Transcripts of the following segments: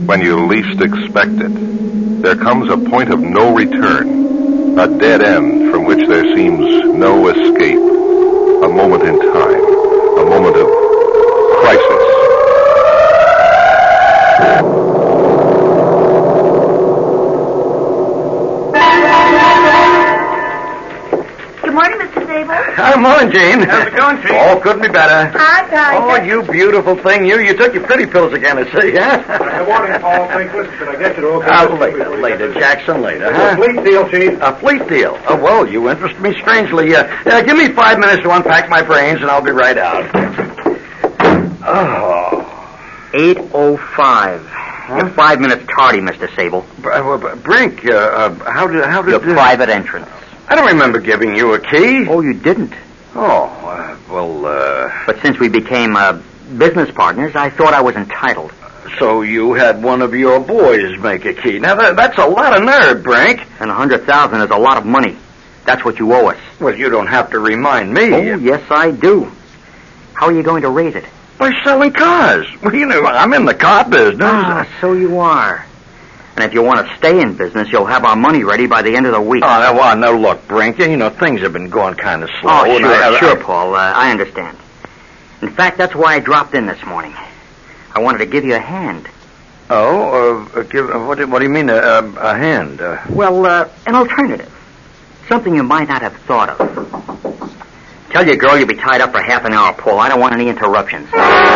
when you least expect it, there comes a point of no return, a dead end from which there seems no escape, a moment in time, a moment of crisis. Good morning, Mr. Sable. Good morning, Jane. How's it going, Chief? Oh, couldn't be better. Hi, guys. Oh, you beautiful thing. You took your pretty pills again, I see, huh? Good morning, Paul. St. Louis. Did I get you okay? Later, Jackson, later, A huh? fleet deal, Chief. A fleet deal? Oh, well, you interest me strangely. Give me 5 minutes to unpack my brains, and I'll be right out. Oh. 8:05. You're 5 minutes tardy, Mr. Sable. Brink, how did... Your private entrance. I don't remember giving you a key. Oh, you didn't? Oh, But since we became business partners, I thought I was entitled. So you had one of your boys make a key. Now, that's a lot of nerve, Brink. And 100,000 is a lot of money. That's what you owe us. Well, you don't have to remind me. Oh, yes, I do. How are you going to raise it? By selling cars. Well, you know, I'm in the car business. Ah, so you are. And if you want to stay in business, you'll have our money ready by the end of the week. Oh, no, look, Brink, you know, things have been going kind of slow. Oh, sure, Paul. I understand. In fact, that's why I dropped in this morning. I wanted to give you a hand. Oh, what do you mean, a hand? Well, an alternative. Something you might not have thought of. Tell your girl you'll be tied up for half an hour, Paul. I don't want any interruptions.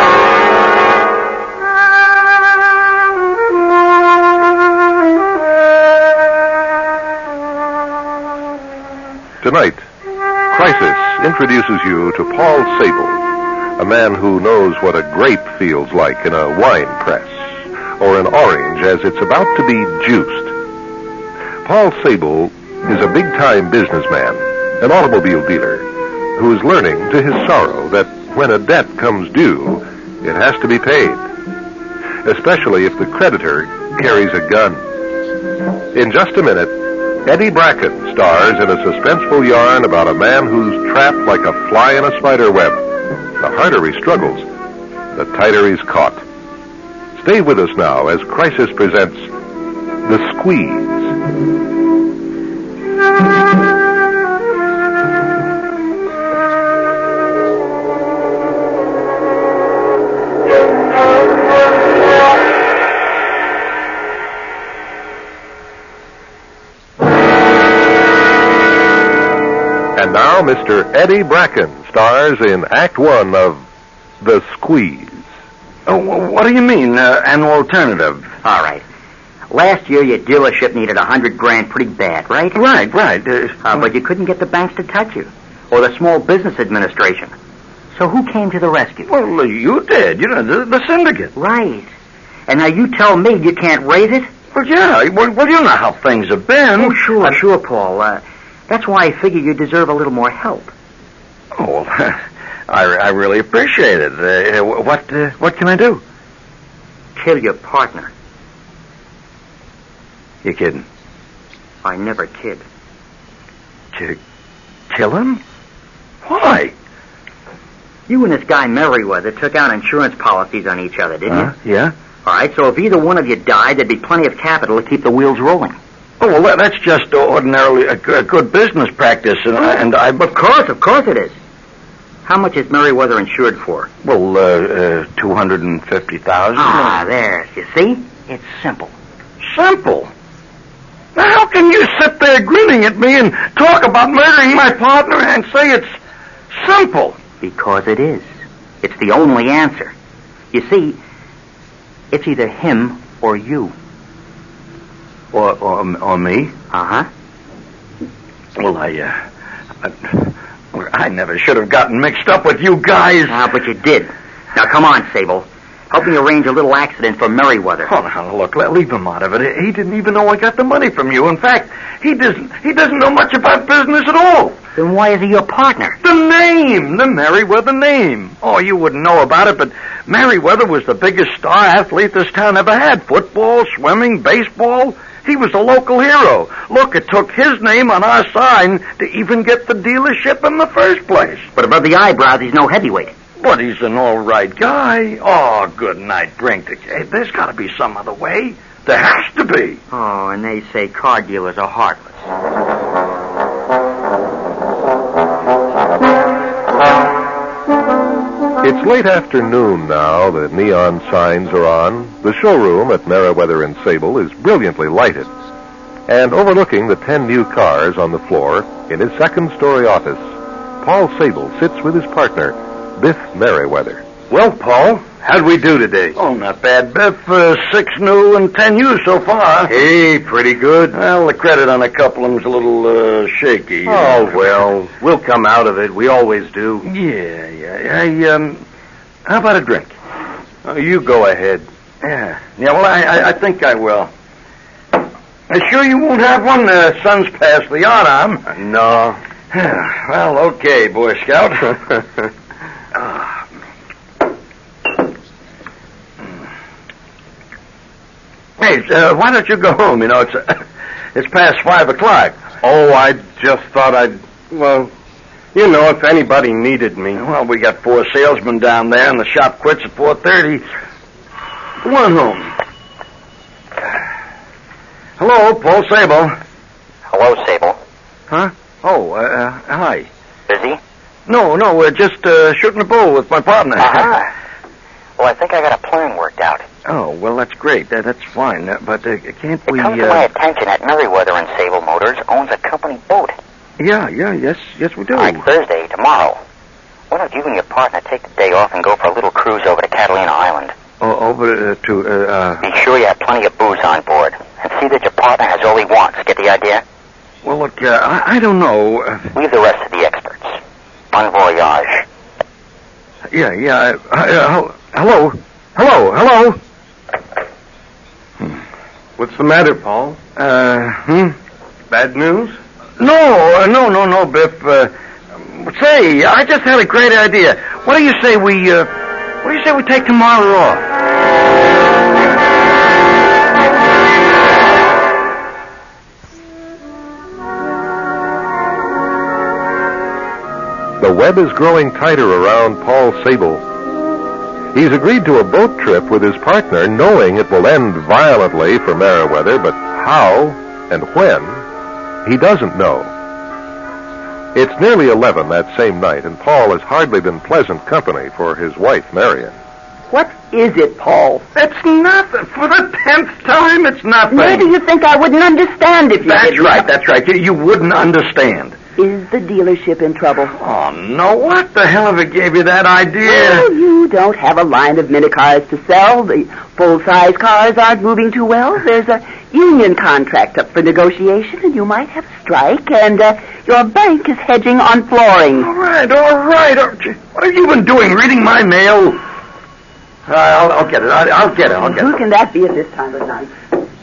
Tonight, Crisis introduces you to Paul Sable, a man who knows what a grape feels like in a wine press, or an orange as it's about to be juiced. Paul Sable is a big-time businessman, an automobile dealer, who is learning to his sorrow that when a debt comes due, it has to be paid, especially if the creditor carries a gun. In just a minute, Eddie Bracken stars in a suspenseful yarn about a man who's trapped like a fly in a spider web. The harder he struggles, the tighter he's caught. Stay with us now as Crisis presents The Squeeze. And now, Mr. Eddie Bracken stars in Act One of The Squeeze. Oh, what do you mean, an alternative? All right. Last year, your dealership needed $100,000 pretty bad, right? Right. But you couldn't get the banks to touch you, or the Small Business Administration. So who came to the rescue? Well, you did. You know, the syndicate. Right. And now you tell me you can't raise it? Well, yeah. Well, you know how things have been. Oh, sure, Paul. That's why I figure you deserve a little more help. Oh, well, I really appreciate it. What can I do? Kill your partner. You kidding? I never kid. Kill him? Why? You and this guy Merriweather took out insurance policies on each other, didn't you? Yeah. All right, so if either one of you died, there'd be plenty of capital to keep the wheels rolling. Oh, well, that's just ordinarily a good business practice, and I... Of course it is. How much is Merriweather insured for? Well, $250,000. Ah, there. You see? It's simple. Simple? Now, how can you sit there grinning at me and talk about murdering my partner and say it's simple? Because it is. It's the only answer. You see, it's either him or you. Or me? Uh-huh. Well, I never should have gotten mixed up with you guys. Ah, but you did. Now, come on, Sable. Help me arrange a little accident for Merriweather. Oh, now, look, leave him out of it. He didn't even know I got the money from you. In fact, he doesn't know much about business at all. Then why is he your partner? The Merriweather name. Oh, you wouldn't know about it, but Merriweather was the biggest star athlete this town ever had. Football, swimming, baseball. He was a local hero. Look, it took his name on our sign to even get the dealership in the first place. But above the eyebrows, he's no heavyweight. But he's an all right guy. Oh, good night, Brink. Hey, there's got to be some other way. There has to be. Oh, and they say car dealers are heartless. It's late afternoon now. The neon signs are on. The showroom at Meriwether and Sable is brilliantly lighted. And overlooking the 10 new cars on the floor, in his second-story office, Paul Sable sits with his partner, Biff Meriwether. Well, Paul, how'd we do today? Oh, not bad, Biff. 6 new and 10 used so far. Hey, pretty good. Well, the credit on a couple of them's a little shaky. Oh, well, we'll come out of it. We always do. Yeah. Hey, how about a drink? You go ahead. Yeah, well, I think I will. Sure you won't have one? The sun's past the yacht arm. No. Well, okay, Boy Scout. Hey, why don't you go home? You know, it's past 5 o'clock. Oh, I just thought well, you know, if anybody needed me. Well, we got 4 salesmen down there, and the shop quits at 4:30. Go on home. Hello, Paul Sable. Hello, Sable. Huh? Oh, hi. Busy? No, we're just shooting a bull with my partner. Uh-huh. Well, I think I got a plan worked out. Oh, well, that's great. That's fine. But can't It we... comes to my attention that Meriwether and Sable Motors owns a company boat. Yes, we do. Like Thursday, tomorrow. Why don't you and your partner take the day off and go for a little cruise over to Catalina Island? Over to... Be sure you have plenty of booze on board. And see that your partner has all he wants. Get the idea? Well, look, I don't know. Leave the rest to the experts. Bon voyage. Yeah. Hello? What's the matter, Paul? Bad news? No, Biff. Say, I just had a great idea. What do you say we take tomorrow off? The web is growing tighter around Paul Sable. He's agreed to a boat trip with his partner, knowing it will end violently for Meriwether, but how and when, he doesn't know. It's nearly 11 that same night, and Paul has hardly been pleasant company for his wife, Marion. What is it, Paul? It's nothing. For the 10th time, it's nothing. Maybe you think I wouldn't understand if you did. That's right. You wouldn't understand. Is the dealership in trouble? Oh, no. What the hell ever gave you that idea? Well, you don't have a line of mini cars to sell. The full-size cars aren't moving too well. There's a union contract up for negotiation, and you might have a strike, and your bank is hedging on flooring. All right. What have you been doing, reading my mail? I'll get it. I'll get it. Who can that be at this time of night?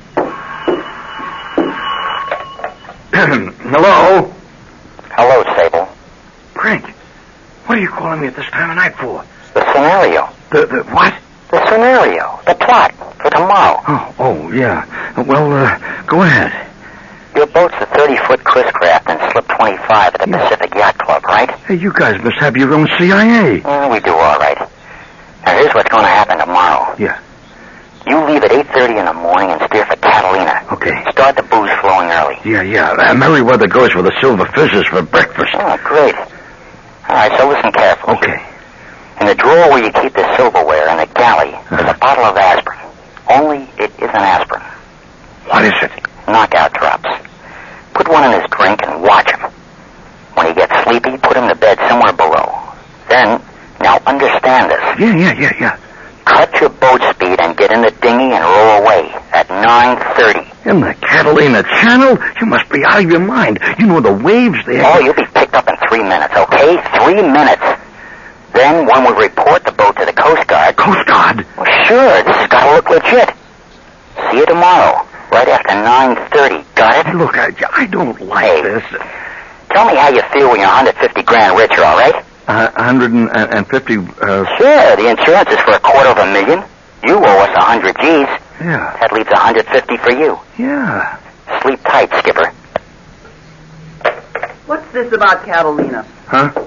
Hello? Hello, Sable. Frank, what are you calling me at this time of night for? The scenario. The what? The scenario. The plot for tomorrow. Oh, yeah. Well, go ahead. Your boat's the 30-foot Chris Craft and Slip 25 at the Pacific Yacht Club, right? Hey, you guys must have your own CIA. We do all right. Now, here's what's going to happen tomorrow. Yeah. You leave at 8:30 in the morning and steer for Catalina. Okay. Start the booze flowing early. Yeah. Meriwether goes for the silver fizzes for breakfast. Oh, great. All right, so listen carefully. Okay. In the drawer where you keep the silverware in the galley, there's a bottle of aspirin. Only it isn't aspirin. What is it? Knockout drops. Put one in his drink and watch him. When he gets sleepy, put him to bed somewhere below. Then, now understand this. Yeah. Cut your boat speed and get in the dinghy and row away at 9:30. In the Catalina Channel? You must be out of your mind. You know the waves there. Oh, you'll be picked up in 3 minutes, okay? 3 minutes. Then, when we report the boat to the Coast Guard... Coast Guard? Well, sure, this has got to look legit. See you tomorrow, right after 9:30. Got it? Look, I don't like this. Tell me how you feel when you're 150 grand richer, all right? 150... Sure, the insurance is for $250,000. You owe us 100 G's. Yeah. That leaves 150 for you. Yeah. Sleep tight, Skipper. What's this about Catalina? Huh?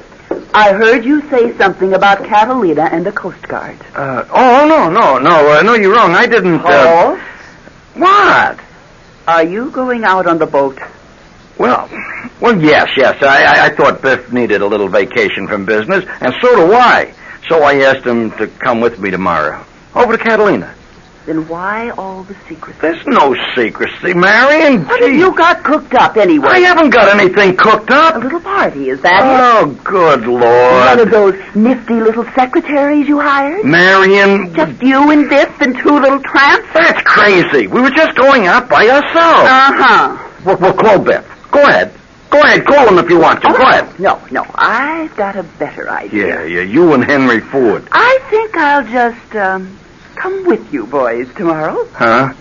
I heard you say something about Catalina and the Coast Guard. No, you're wrong. I didn't, Paul? What? Are you going out on the boat? Well, yes. I thought Biff needed a little vacation from business, and so do I. So I asked him to come with me tomorrow. Over to Catalina. Then why all the secrecy? There's no secrecy, Marion. What have you got cooked up anyway? I haven't got anything cooked up. A little party, is that Oh, good Lord. One of those nifty little secretaries you hired? Marion. Just you and Biff and two little tramps? That's crazy. We were just going out by ourselves. Uh-huh. We'll call Biff. Go ahead, call him if you want to. Go ahead. No, I've got a better idea. Yeah, you and Henry Ford. I think I'll just, come with you boys tomorrow. Huh?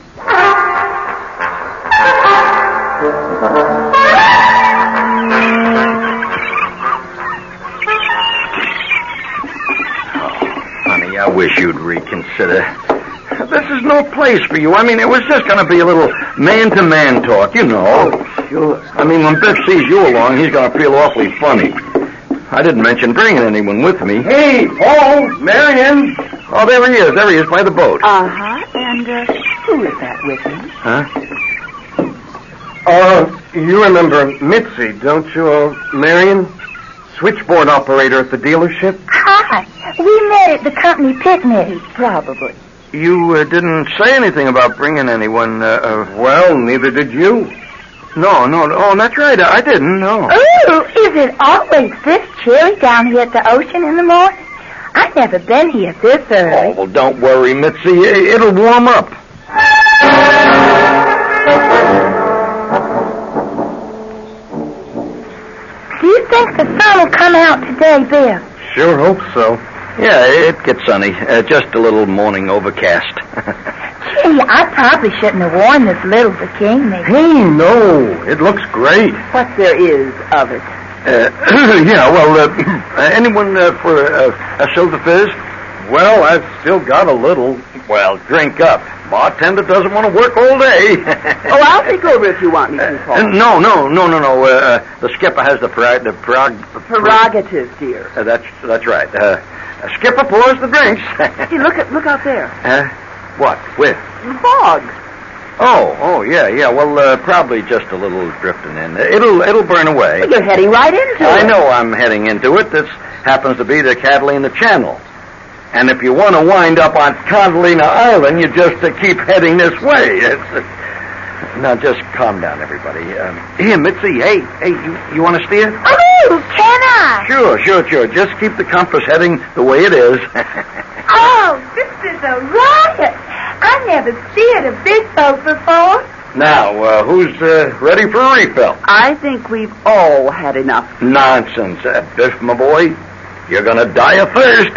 Oh, honey, I wish you'd reconsider. This is no place for you. I mean, it was just going to be a little man-to-man talk, you know. Oh, sure. I mean, when Biff sees you along, he's going to feel awfully funny. I didn't mention bringing anyone with me. Hey, Paul, Marion. Oh, there he is by the boat. Uh-huh, and, who is that with him? Huh? You remember Mitzi, don't you, Marion? Switchboard operator at the dealership? Hi. We met at the company picnic. Probably. You didn't say anything about bringing anyone, Well, neither did you. No. Oh, that's right. I didn't, no. Ooh, is it always this chilly down here at the ocean in the morning? I've never been here this Oh, early. well, don't worry, Mitzi. It'll warm up. Do you think the sun will come out today, Biff? Sure hope so. Yeah, it gets sunny. Just a little morning overcast. Gee, I probably shouldn't have worn this little bikini. Hey, no, it looks great. What there is of it. Anyone for a silver fizz? Well, I've still got a little. Well, drink up. Bartender doesn't want to work all day. Oh, I'll take over if you want me to, Paul. No. The skipper has the Prerogative, dear. That's right. Skipper pours the drinks. Hey, look out there. What? Where? The fog. Oh, yeah. Well, probably just a little drifting in. It'll burn away. Well, you're heading right into it. I know I'm heading into it. This happens to be the Catalina Channel. And if you want to wind up on Catalina Island, you just keep heading this way. Now, just calm down, everybody. Here, Mitzi, hey, you want to steer? Oh, can I? Sure. Just keep the compass heading the way it is. Oh, this is a riot. I've never steered a big boat before. Now, who's ready for a refill? I think we've all had enough. Nonsense, Biff, my boy. You're going to die of thirst.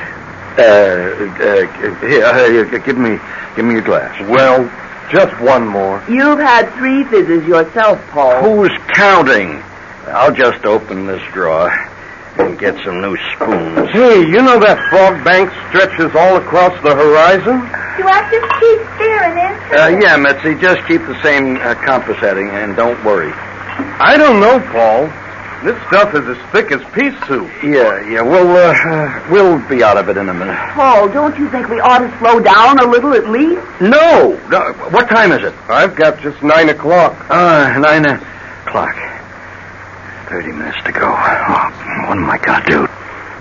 Here, give me your glass. Well, just one more. You've had 3 fizzes yourself, Paul. Who's counting? I'll just open this drawer and get some new spoons. Hey, you know that fog bank stretches all across the horizon? Do I just keep steering into it? Yeah, Mitzi, just keep the same compass heading and don't worry. I don't know, Paul. This stuff is as thick as pea soup. Yeah, we'll be out of it in a minute. Paul, don't you think we ought to slow down a little at least? No. What time is it? I've got just 9 o'clock. 9 o'clock. 30 minutes to go. Oh, what am I going to do?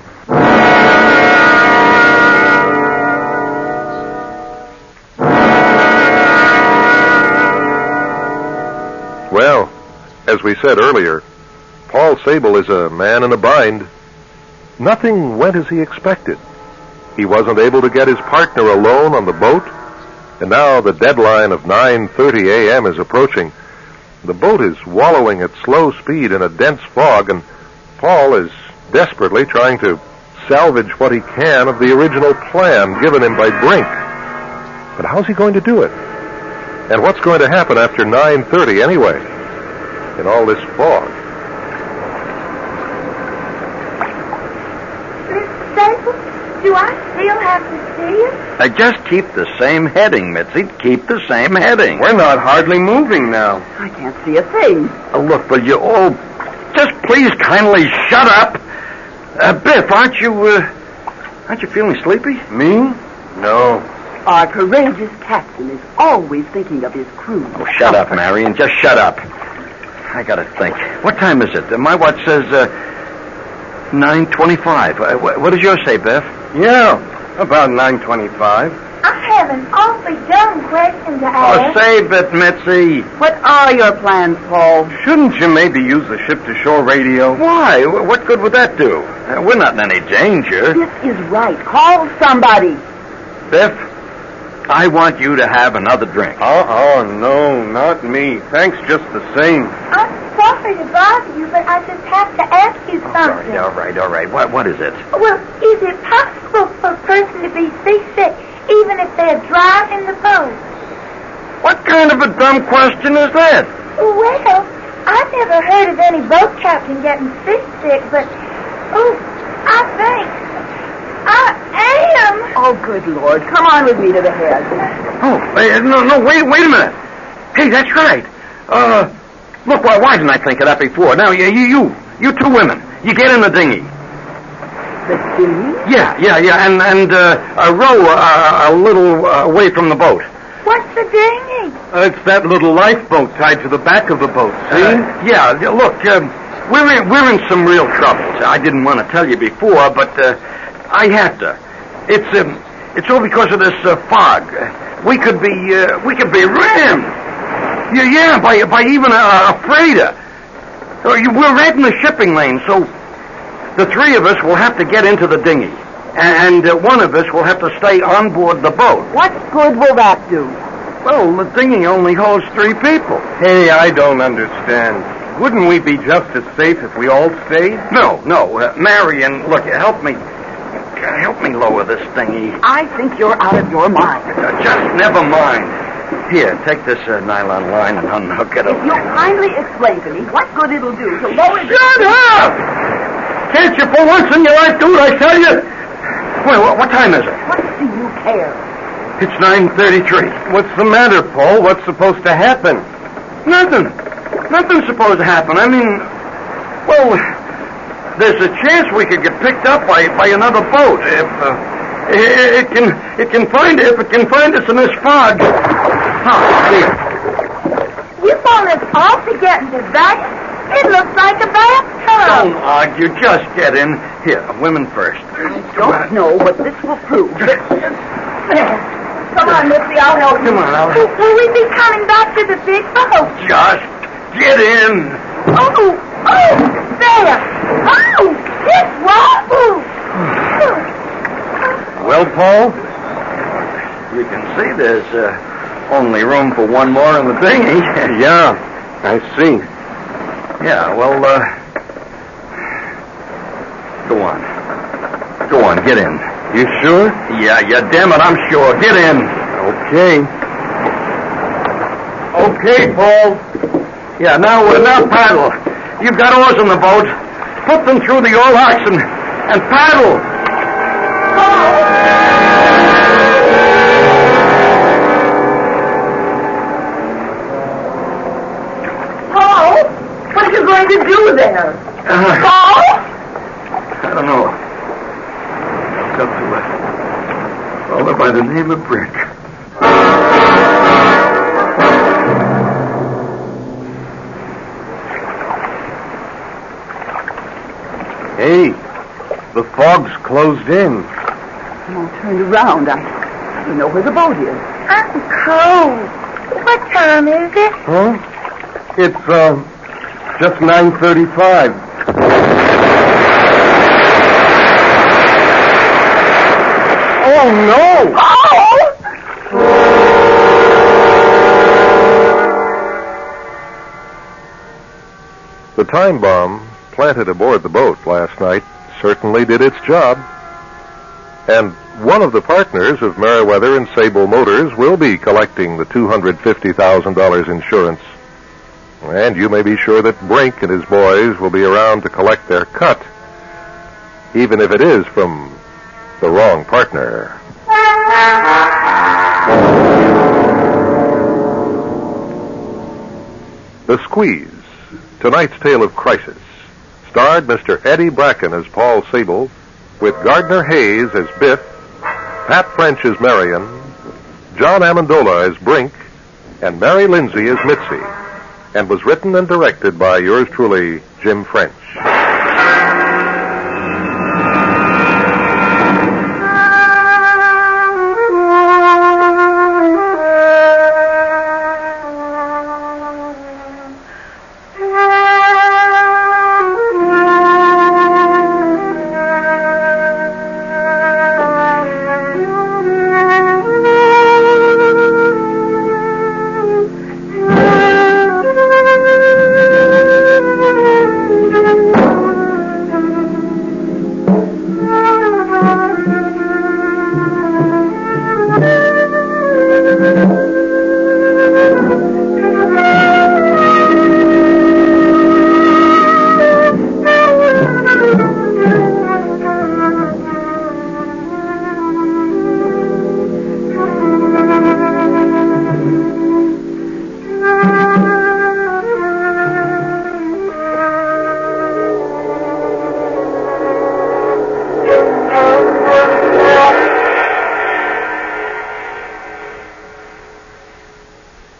Well, as we said earlier, Paul Sable is a man in a bind. Nothing went as he expected. He wasn't able to get his partner alone on the boat, and now the deadline of 9:30 a.m. is approaching. The boat is wallowing at slow speed in a dense fog, and Paul is desperately trying to salvage what he can of the original plan given him by Brink. But how's he going to do it? And what's going to happen after 9:30 anyway, in all this fog? Mr. Staples, do I still have to steer? Just keep the same heading, Mitzi. Keep the same heading. We're not hardly moving now. I can't see a thing. Look, will you all just please kindly shut up? Biff, aren't you feeling sleepy? Me? No. Our courageous captain is always thinking of his crew. Oh, shut up, Marion. Just shut up. I gotta think. What time is it? My watch says 9:25. What does yours say, Biff? Yeah, about 9:25. I have an awfully dumb question to ask. Oh, save it, Mitzi. What are your plans, Paul? Shouldn't you maybe use the ship-to-shore radio? Why? What good would that do? We're not in any danger. This is right. Call somebody. Biff, I want you to have another drink. Oh, no, not me. Thanks just the same. I'm sorry to bother you, but I just have to ask you something. All right. What is it? Well, is it possible for a person to be seasick even if they're driving the boat? What kind of a dumb question is that? Well, I've never heard of any boat captain getting seasick, but, I think I am. Oh, good Lord. Come on with me to the head. Oh, no, wait a minute. Hey, that's right. Look, why didn't I think of that before? Now, you two women, you get in the dinghy. The dinghy? Yeah, and row a little away from the boat. What's the dinghy? It's that little lifeboat tied to the back of the boat, see? Yeah, look, we're in some real trouble. I didn't want to tell you before, but I have to. It's all because of this fog. We could be rammed. Yeah, by even a freighter. We're right in the shipping lane, so the three of us will have to get into the dinghy. And one of us will have to stay on board the boat. What good will that do? Well, the dinghy only holds 3 people. Hey, I don't understand. Wouldn't we be just as safe if we all stayed? No. Marion, look, help me lower this dinghy. I think you're out of your mind. Just never mind. Here, take this nylon line and unhook it. If you'll kindly explain to me what good it'll do to lower... Shut up! Can't you for once in your life do what I tell you? Well, what time is it? What do you care? It's 9:33. What's the matter, Paul? What's supposed to happen? Nothing. Nothing's supposed to happen. I mean, well, there's a chance we could get picked up by another boat if it can find us in this fog. Here. You want us all to get into that? It looks like a bathtub. Don't argue. Just get in. Here, women first. I don't know what this will prove. Come on, Mitzi, I'll help you. Come on, I'll help. Will we be coming back to the big boat? Just get in. Oh, there. Oh, it's wobbles. Well, Paul, you can see there's only room for one more in the dinghy. Yeah, I see. Yeah, well, go on. Go on, get in. You sure? Yeah, damn it, I'm sure. Get in. Okay. Okay, Paul. Yeah, now paddle. You've got oars in the boat. Put them through the oarlocks and paddle. Paul, what are you going to do there? Paul? I don't know. I'll come to a fellow by the name of Brick. Hey, the fog's closed in. I'm all turned around. I don't know where the boat is. I'm cold. What time is it? Huh? It's, just 9:35. Oh, no! The time bomb planted aboard the boat last night certainly did its job. And one of the partners of Merriweather and Sable Motors will be collecting the $250,000 insurance. And you may be sure that Brink and his boys will be around to collect their cut, even if it is from the wrong partner. The Squeeze, tonight's tale of crisis, starred Mr. Eddie Bracken as Paul Sable, with Gardner Hayes as Biff, Pat French as Marion, John Amendola as Brink, and Mary Lindsay as Mitzi, and was written and directed by yours truly, Jim French.